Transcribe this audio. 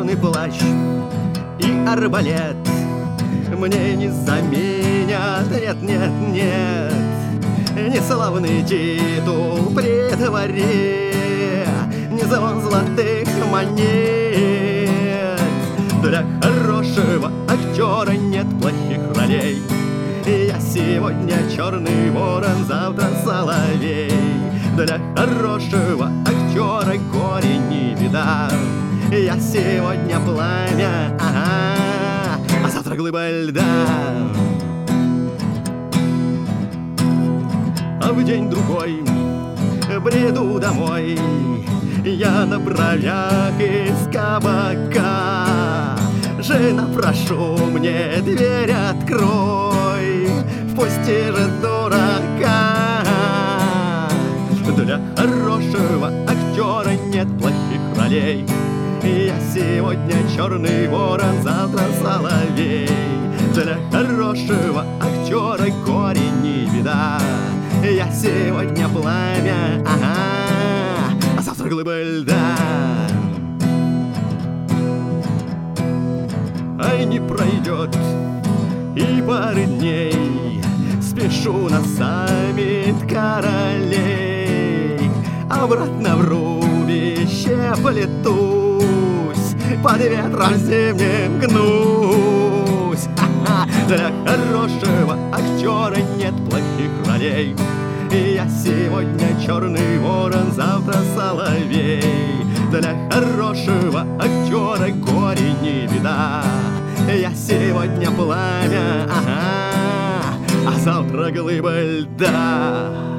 черный плащ и арбалет мне не заменят, нет, нет, нет. Ни славный титул при дворе, ни звон золотых монет. Для хорошего актера нет плохих ролей. Я сегодня черный ворон, завтра соловей. Для хорошего актера горе не беда. Я сегодня пламя, ага, а завтра глыба льда. А в день другой бреду домой я на бровях из кабака. Жена, прошу, мне дверь открой, впусти же дурака. Для хорошего актера нет плохих ролей. Я сегодня черный ворон, завтра соловей. Для хорошего актера горе не беда. Я сегодня пламя, ага, а завтра глыба льда. Ай, не пройдет и пары дней, спешу на саммит королей. Обратно в рубище полетусь, под ветром зимним гнусь. Ха-ха. Для хорошего актера нет плохих ролей. Я сегодня черный ворон, завтра соловей. Для хорошего актера горе не беда. Я сегодня пламя, ага, а завтра глыба льда.